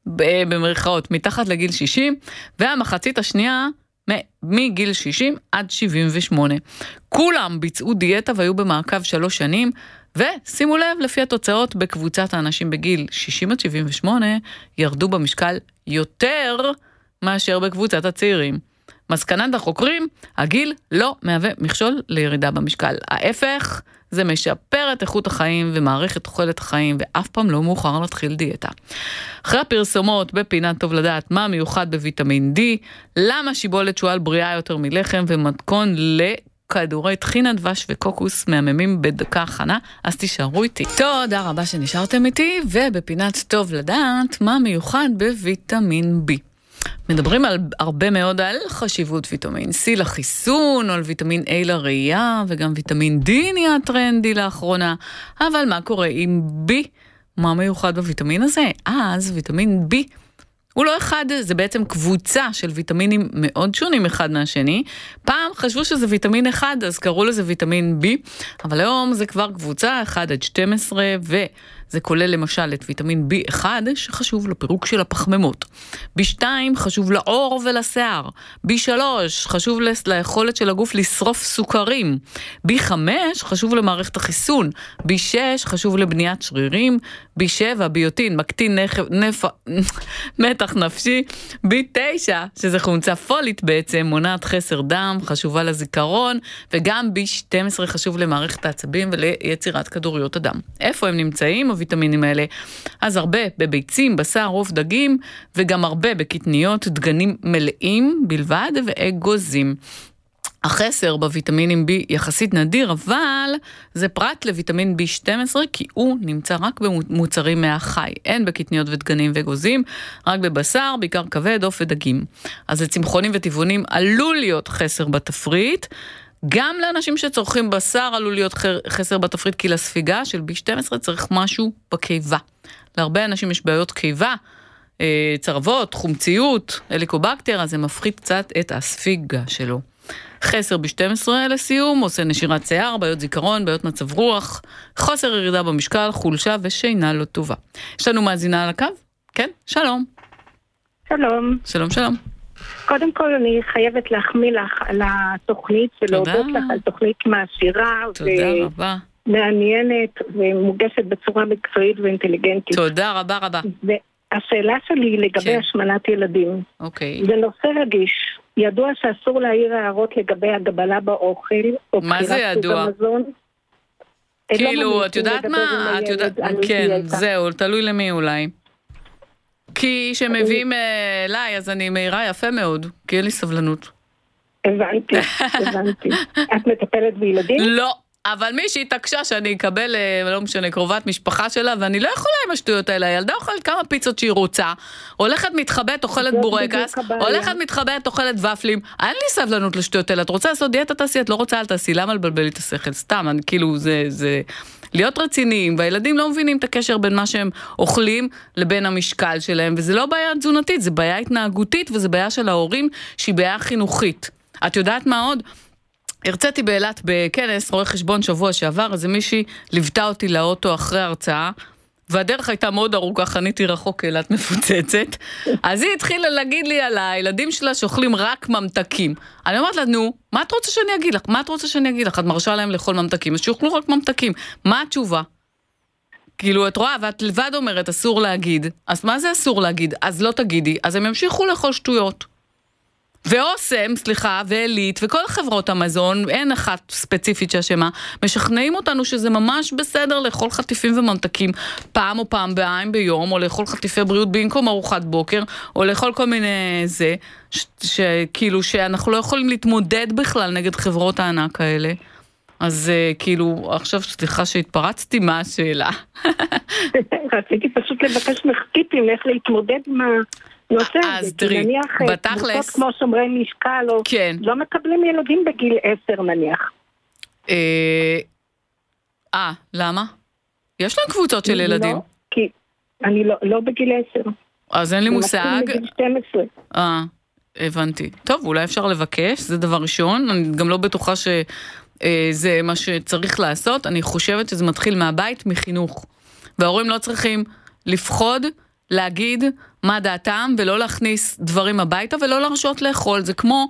במרכאות מתחת לגיל שישים, והמחצית השנייה מגיל שישים עד שבעים ושמונה. כולם ביצעו דיאטה והיו במעקב שלוש שנים, ושימו לב, לפי התוצאות בקבוצת האנשים בגיל שישים עד שבעים ושמונה, ירדו במשקל יותר מאשר בקבוצת הצעירים. מסקנת החוקרים, הגיל לא מהווה מכשול לירידה במשקל. ההפך, זה משפר את איכות החיים ומעריך את תוחלת החיים, ואף פעם לא מאוחר להתחיל דיאטה. אחרי הפרסומות בפינת טוב לדעת מה מיוחד בוויטמין D, למה שיבולת שועל בריאה יותר מלחם ומתכון לכדורי טחינה, דבש וקוקוס מהממים בדקה הכנה, אז תישארו איתי. תודה רבה שנשארתם איתי, ובפינת טוב לדעת מה מיוחד בוויטמין B. מדברים על, הרבה מאוד על חשיבות ויטמין C לחיסון, או על ויטמין A לראייה, וגם ויטמין D נהיה טרנדי לאחרונה. אבל מה קורה עם B? מה מיוחד בוויטמין הזה? אז ויטמין B הוא לא אחד, זה בעצם קבוצה של ויטמינים מאוד שונים אחד מהשני. פעם חשבו שזה ויטמין אחד, אז קראו לזה ויטמין B, אבל היום זה כבר קבוצה אחת עד שתים עשרה, וזה כולל למשל את ויטמין בי אחד, שחשוב לפירוק של הפחמימות. בי שתיים חשוב לעור ולשיער. בי שלוש חשוב ליכולת של הגוף לשרוף סוכרים. בי חמש חשוב למערכת החיסון. בי שש חשוב לבניית שרירים. בי שבע ביוטין, מקטין נפ... נפ... מתח נפשי. בי תשע, שזה חומצה פולית בעצם, מונעת חסר דם, חשובה לזיכרון, וגם בי שתים עשרה חשוב למערכת העצבים וליצירת כדוריות הדם. איפה הם נמצאים, הוויטמינים האלה? אז הרבה בביצים, בשר, עוף, דגים, וגם הרבה בקטניות, דגנים מלאים בלבד ואגוזים. החסר בוויטמינים B יחסית נדיר, אבל זה פרט לוויטמין בי שתים עשרה, כי הוא נמצא רק במוצרים מהחי. אין בקטניות ודגנים ואגוזים, רק בבשר, בעיקר כבד, עוף ודגים. אז לצמחונים וטבעונים עלול להיות חסר בתפריט, גם לאנשים שצורכים בשר עלול להיות חסר בתפריט, כי לספיגה של בי שתים עשרה צריך משהו בקיבה. להרבה אנשים יש בעיות קיבה, צרבות, חומציות, אליקובקטר, אז זה מפחית קצת את הספיגה שלו. חסר ב שתים עשרה לסיום, עושה נשירת שיער, בעיות זיכרון, בעיות מצב רוח, חוסר ירידה במשקל, חולשה ושינה לא טובה. יש לנו מאזינה על הקו? כן? שלום. שלום. שלום, שלום. קודם כל אני חייבת להחמיא לך על התוכנית, ולהודות לך על תוכנית מעשירה. תודה ו... רבה. מעניינת ומוגשת בצורה מקצועית ואינטליגנטית. תודה רבה רבה. ו... השאלה שלי לגבי כן. השמנת ילדים. אוקיי. זה נושא רגיש. ידוע שאסור להעיר הערות לגבי הגבלה באוכל, או מה זה ידוע? המזון. כאילו, את יודעת מה? את יודעת, כן, זהו, תלוי למי אולי. כי שמביאים אליי, אז אני מהירה יפה מאוד, כי אין לי סבלנות. הבנתי, הבנתי. את מטפלת בילדים? לא. אבל מישהי התעקשה שאני אקבל, לא משנה, קרובת משפחה שלה, ואני לא יכולה עם השטויות האלה. הילדה אוכלת כמה פיצות שהיא רוצה, הולכת מתחבאת, אוכלת בורקס, הולכת מתחבאת, אוכלת ופלים. אין לי סבלנות לשטויות האלה. את רוצה לעשות דיאטה תעשי, את לא רוצה אל תעשי. למה לבלבל לי את השכל? סתם, אני כאילו, זה, זה... להיות רציניים, והילדים לא מבינים את הקשר בין מה שהם אוכלים לבין המשקל שלהם, וזה לא בעיה תזונתית, זה בעיה התנהגותית, וזה בעיה של ההורים, שהיא בעיה חינוכית. את יודעת מה עוד? הרציתי באילת בכנס, רואה חשבון שבוע שעבר, אז מישהי ליוותה אותי לאוטו אחרי הרצאה, והדרך הייתה מאוד ארוכה, חניתי רחוק אילת מפוצצת, אז היא התחילה להגיד לי על הילדים שלה שאוכלים רק ממתקים. אני אומרת לה, נו, מה את רוצה שאני אגיד לך? מה את רוצה שאני אגיד לך? את מרשה להם לאכול ממתקים, אז שיאכלו רק ממתקים. מה התשובה? כאילו, את רואה, ואת לבד אומרת, אסור להגיד. אז מה זה אסור להגיד? אז לא תגידי, אז הם ימשיכו לאכול שטויות. ואוסם, סליחה, ואליט, וכל חברות המזון, אין אחת ספציפית שהשמה, משכנעים אותנו שזה ממש בסדר לאכול חטיפים וממתקים פעם או פעם בעין ביום, או לאכול חטיפי בריאות במקום ארוחת בוקר, או לאכול כל מיני זה, שכאילו שאנחנו לא יכולים להתמודד בכלל נגד חברות הענק האלה. אז כאילו, עכשיו סליחה שהתפרצתי, מה השאלה? רציתי פשוט לבקש מחטיפים, איך להתמודד עם ה... נושא הזה, כי נניח קבוצות כמו שומרי משקל, או לא מקבלים ילדים בגיל עשר נניח. אה, למה? יש להם קבוצות של ילדים? לא, כי אני לא בגיל עשר. אז אין לי מושג. בגיל שתים עשרה. אה, הבנתי. טוב, אולי אפשר לבקש, זה דבר ראשון, אני גם לא בטוחה שזה מה שצריך לעשות, אני חושבת שזה מתחיל מהבית, מחינוך. וההורים לא צריכים לפחוד, להגיד מה דעתם, ולא להכניס דברים הביתה, ולא להרשות לאכול. זה כמו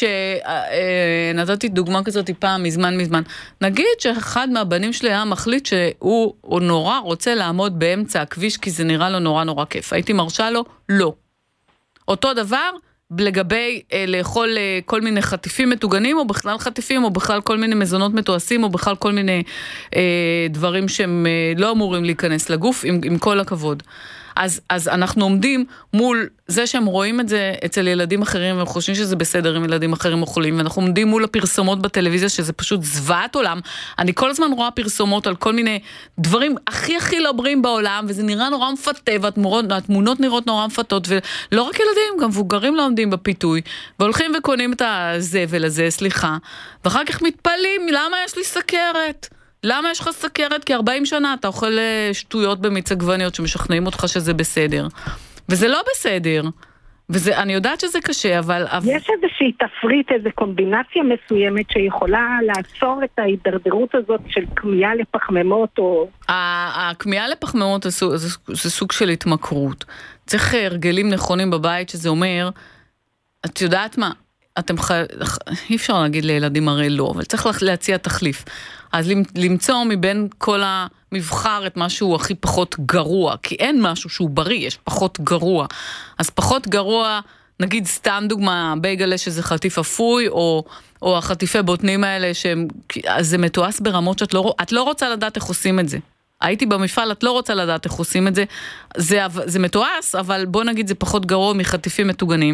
שנתתי דוגמה כזאת פעם, מזמן מזמן. נגיד שאחד מהבנים שלי היה מחליט שהוא נורא רוצה לעמוד באמצע הכביש, כי זה נראה לו נורא נורא כיף. הייתי מרשה לו? לא. אותו דבר לגבי אה, לאכול אה, כל מיני חטיפים מטוגנים, או בכלל חטיפים, או בכלל כל מיני מזונות מתועשים, או בכלל כל מיני אה, דברים שהם אה, לא אמורים להיכנס לגוף, עם, עם כל הכבוד. אז, אז אנחנו עומדים מול זה שהם רואים את זה אצל ילדים אחרים, והם חושבים שזה בסדר אם ילדים אחרים אוכלים, ואנחנו עומדים מול הפרסומות בטלוויזיה, שזה פשוט זוועת עולם. אני כל הזמן רואה פרסומות על כל מיני דברים הכי הכי לא בריאים בעולם, וזה נראה נורא מפתה, והתמונות נראות נורא מפתות, ולא רק ילדים, גם מבוגרים לא עומדים בפיתוי, והולכים וקונים את הזבל הזה, סליחה, ואחר כך מתפלים, למה יש לי סכרת? למה יש לך סכרת? כי ארבעים שנה אתה אוכל שטויות במיץ עגבניות שמשכנעים אותך שזה בסדר. וזה לא בסדר. וזה, אני יודעת שזה קשה, אבל... יש איזושהי תפריט, איזו קומבינציה מסוימת שיכולה לעצור את ההידרדרות הזאת של כמיהה לפחמימות או... הכמיהה לפחמימות זה, זה, זה סוג של התמכרות. צריך הרגלים נכונים בבית, שזה אומר, את יודעת מה? אתם ח... אי אפשר להגיד לילדים הרי לא, אבל צריך להציע תחליף. אז למצוא מבין כל המבחר את משהו הכי פחות גרוע, כי אין משהו שהוא בריא, יש פחות גרוע. אז פחות גרוע, נגיד סתם דוגמה, בייגלה שזה חטיף אפוי, או, או החטיפי בוטנים האלה, שהם, זה מתועס ברמות שאת לא, את לא רוצה לדעת איך עושים את זה. הייתי במפעל, את לא רוצה לדעת איך עושים את זה. זה, זה מתועס, אבל בוא נגיד זה פחות גרוע מחטיפים מטוגנים.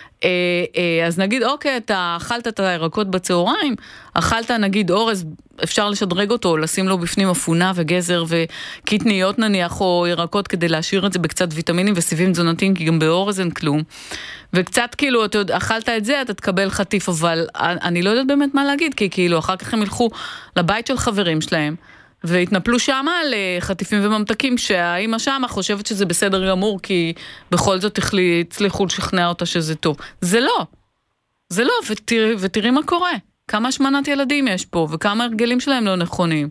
אז נגיד, אוקיי, אתה אכלת את הירקות בצהריים, אכלת נגיד אורז, אפשר לשדרג אותו, לשים לו בפנים אפונה וגזר וקטניות נניח, או ירקות כדי להשאיר את זה בקצת ויטמינים וסיבים תזונתיים, כי גם באורז אין כלום. וקצת כאילו, אתה יודע, אכלת את זה, אתה תקבל חטיף, אבל אני לא יודעת באמת מה להגיד, כי כאילו, אחר כך הם ילכו לבית של חברים שלהם, והתנפלו שמה על חטיפים וממתקים, שהאמא שמה חושבת שזה בסדר גמור, כי בכל זאת הצליחו לשכנע אותה שזה טוב. זה לא. זה לא, ותראי, ותראי מה קורה. כמה השמנת ילדים יש פה, וכמה הרגלים שלהם לא נכונים.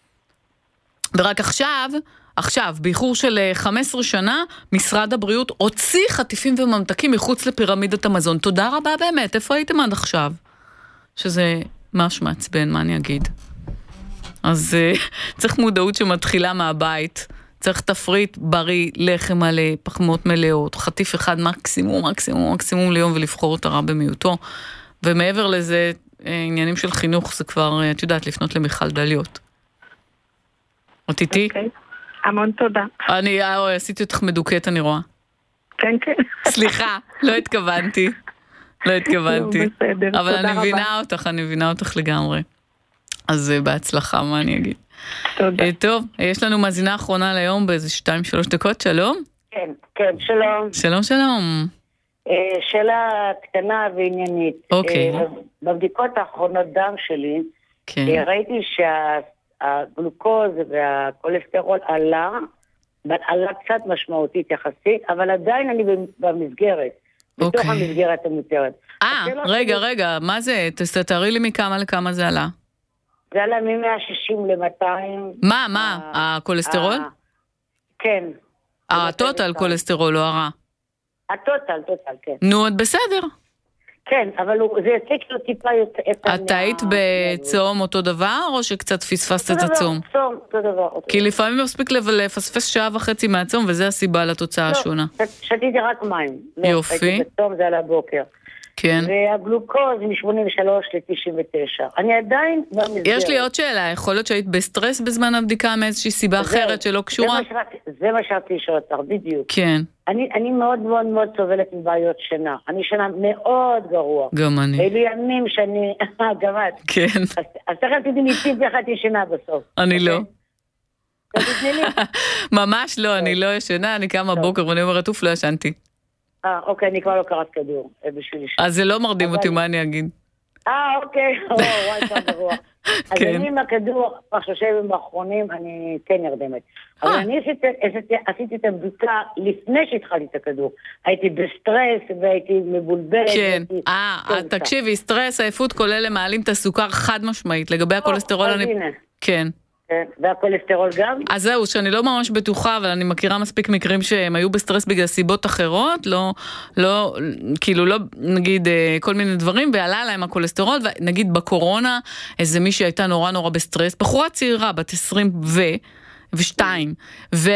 ורק עכשיו, עכשיו, באיחור של חמש עשרה שנה, משרד הבריאות הוציא חטיפים וממתקים מחוץ לפירמידת המזון. תודה רבה באמת, איפה הייתם עד עכשיו? שזה משהו מעצבן, מה אני אגיד? אז uh, צריך מודעות שמתחילה מהבית, צריך תפריט בריא, לחם מלא, פחמות מלאות, חטיף אחד מקסימום, מקסימום, מקסימום ליום, ולבחור את הרע במיעוטו. ומעבר לזה, עניינים של חינוך, זה כבר, את יודעת, לפנות למיכל דליות. את איתי? אוקיי, המון תודה. אני, עשיתי אותך מדוקת, אני רואה. כן, כן. סליחה, לא התכוונתי. לא התכוונתי. לא, בסדר, אבל אני רבה. מבינה אותך, אני מבינה אותך לגמרי. אז בהצלחה, מה אני אגיד. תודה. טוב, יש לנו מאזינה אחרונה ליום באיזה שתיים, שלוש דקות, שלום. כן, כן, שלום. שלום, שלום. שאלה קטנה ועניינית. אוקיי. בבדיקות האחרונות דם שלי, כן. ראיתי שהגלוקוז והכולסטרול עלה, עלה קצת משמעותית יחסית, אבל עדיין אני במסגרת, בתוך המסגרת המותרת. אה, רגע, רגע, מה זה? תתארי לי מכמה לכמה זה עלה. זה עלה מ-מאה שישים ל-מאתיים. מה, מה? הכולסטרול? כן. הטוטל כולסטרול, לא הרע. הטוטל, טוטל, כן. נו, את בסדר. כן, אבל זה יצא כאילו טיפה יותר... את היית בצום אותו דבר, או שקצת פספסת את הצום? אותו דבר, צום, אותו דבר. כי לפעמים מספיק לפספס שעה וחצי מהצום, וזה הסיבה לתוצאה השונה. לא, שתיתי רק מים. יופי. הייתי בצום, זה על הבוקר. כן. והגלוקוז מ-שמונים ושלוש ל-תשעים ותשע. אני עדיין במסגרת. יש לי עוד שאלה, יכול להיות שהיית בסטרס בזמן הבדיקה מאיזושהי סיבה אחרת שלא קשורה? זה מה שרציתי לשאול אותך, בדיוק. כן. אני, אני מאוד מאוד מאוד סובלת מבעיות שינה. אני שינה מאוד גרוע. גם אני. אלו ימים שאני... גם את. כן. אז, אז תכף תדעי ניסיתי ואחת ישנה בסוף. אני לא. אתה תתני לי? ממש לא, אני לא ישנה, אני קמה בוקר ואני אומרת, אוף, לא ישנתי. אה, אוקיי, אני כבר לא קראת כדור, בשביל לשאול. אז זה לא מרדים אותי, מה אני אגיד? אה, אוקיי, וואי, כבר גרוע. אז אני עם הכדור, בשבועות האחרונים, אני כן נרדמת. אבל אני עשיתי את הבדיקה לפני שהתחלתי את הכדור. הייתי בסטרס והייתי מבולבלת. כן, אה, תקשיבי, סטרס, העייפות כולל למעלים את הסוכר חד משמעית. לגבי הכולסטרול אני... כן. והכולסטרול גם? אז זהו, שאני לא ממש בטוחה, אבל אני מכירה מספיק מקרים שהם היו בסטרס בגלל סיבות אחרות, לא, לא, כאילו לא, נגיד, כל מיני דברים, ועלה להם הכולסטרול, ונגיד בקורונה, איזה מישהי הייתה נורא נורא בסטרס, בחורה צעירה, בת עשרים ו... ושתיים, ו...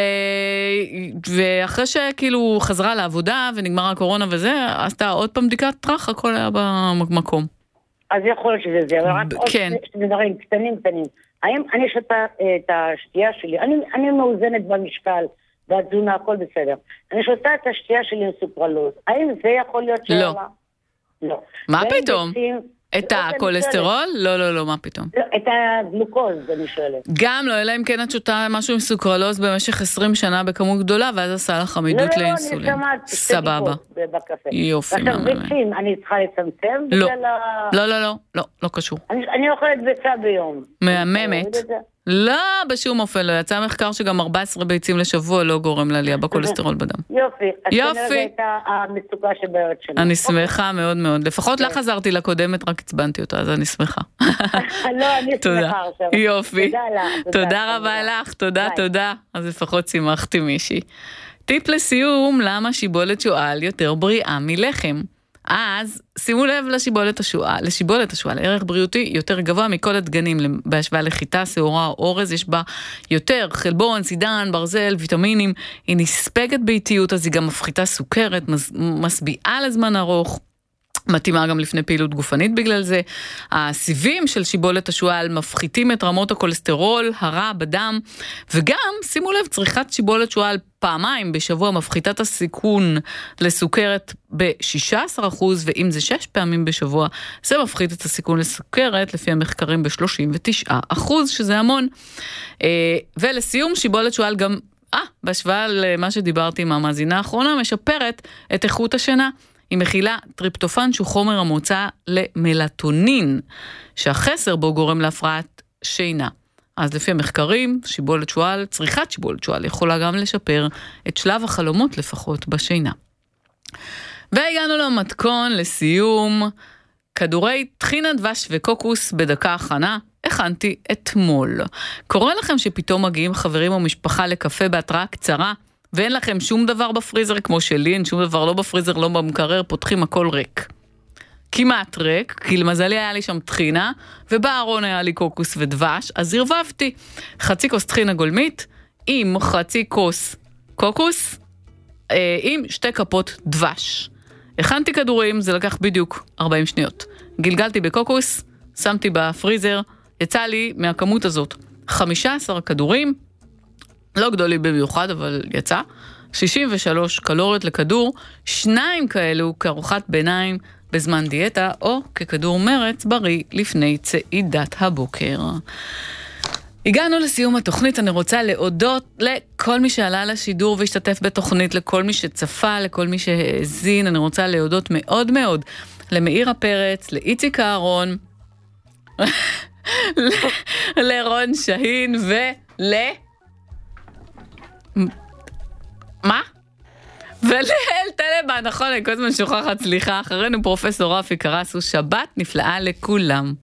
ואחרי שכאילו חזרה לעבודה, ונגמרה הקורונה וזה, עשתה עוד פעם בדיקת טרח, הכל היה במקום. אז יכול להיות שזה זה, אבל רק עוד שני דברים קטנים קטנים. האם אני שותה את השתייה שלי, אני, אני מאוזנת במשקל, והתזונה, הכל בסדר. אני שותה את השתייה שלי עם סופרלוז. האם זה יכול להיות שאלה? לא. לא. מה פתאום? את הכולסטרול? לא, לא, לא, מה פתאום? את הגלוקוז, אני שואלת. גם לא, אלא אם כן את שותה משהו עם סוכרלוז במשך עשרים שנה בכמות גדולה, ואז עשה לך עמידות לאינסולין. לא, לא, אני שמעתי. סבבה. יופי. ועכשיו ביצים, אני צריכה לצמצם? לא, לא, לא, לא, לא, לא קשור. אני אוכלת ביצה ביום. מהממת. לא, בשום אופן, לא יצא מחקר שגם ארבע עשרה ביצים לשבוע לא גורם לעלייה בכולסטרול בדם. יופי. יופי. אז כנראה הייתה המצוקה שבעיות שלה. אני שמחה מאוד מאוד. לפחות לך חזרתי לקודמת, רק הצבנתי אותה, אז אני שמחה. לא, אני שמחה עכשיו. יופי. תודה רבה לך, תודה, תודה. אז לפחות שימחתי מישהי. טיפ לסיום, למה שיבולת שועל יותר בריאה מלחם? אז שימו לב לשיבולת השועל, לשיבולת השועל, ערך בריאותי יותר גבוה מכל הדגנים, בהשוואה לחיטה, שעורה או אורז, יש בה יותר חלבון, סידן, ברזל, ויטמינים, היא נספגת באיטיות, אז היא גם מפחיתה סוכרת, משביעה לזמן ארוך, מתאימה גם לפני פעילות גופנית בגלל זה. הסיבים של שיבולת השועל מפחיתים את רמות הכולסטרול הרע בדם, וגם, שימו לב, צריכת שיבולת שועל פעמיים בשבוע מפחיתת הסיכון לסוכרת ב-שישה עשר אחוז, ואם זה שש פעמים בשבוע, זה מפחית את הסיכון לסוכרת, לפי המחקרים ב-שלושים ותשעה אחוז, שזה המון. ולסיום, שיבולת שועל גם, אה, בהשוואה למה שדיברתי עם המאזינה האחרונה, משפרת את איכות השינה. היא מכילה טריפטופן שהוא חומר המוצא למלטונין, שהחסר בו גורם להפרעת שינה. אז לפי המחקרים, שיבולת שועל, צריכת שיבולת שועל, יכולה גם לשפר את שלב החלומות לפחות בשינה. והגענו למתכון, לסיום, כדורי טחינה, דבש וקוקוס בדקה הכנה, הכנתי אתמול. קורא לכם שפתאום מגיעים חברים או משפחה לקפה בהתראה קצרה, ואין לכם שום דבר בפריזר כמו שלי, אין שום דבר לא בפריזר, לא במקרר, פותחים הכל ריק. כמעט ריק, כי למזלי היה לי שם טחינה, ובארון היה לי קוקוס ודבש, אז הרבבתי חצי כוס טחינה גולמית, עם חצי כוס קוקוס, עם שתי כפות דבש. הכנתי כדורים, זה לקח בדיוק ארבעים שניות. גלגלתי בקוקוס, שמתי בפריזר, יצא לי מהכמות הזאת חמישה עשר כדורים, לא גדולים במיוחד, אבל יצא, שישים ושלוש קלוריות לכדור, שניים כאלו כארוחת ביניים בזמן דיאטה, או ככדור מרץ בריא לפני צעידת הבוקר. הגענו לסיום התוכנית, אני רוצה להודות לכל מי שעלה לשידור והשתתף בתוכנית, לכל מי שצפה, לכל מי שהאזין, אני רוצה להודות מאוד מאוד למאיר הפרץ, לאיציק אהרון, לרון שהין ול... מה? ולאל תלמה, נכון, אני כל הזמן שוכחת, סליחה, אחרינו פרופסור רפי קרסו, שבת נפלאה לכולם.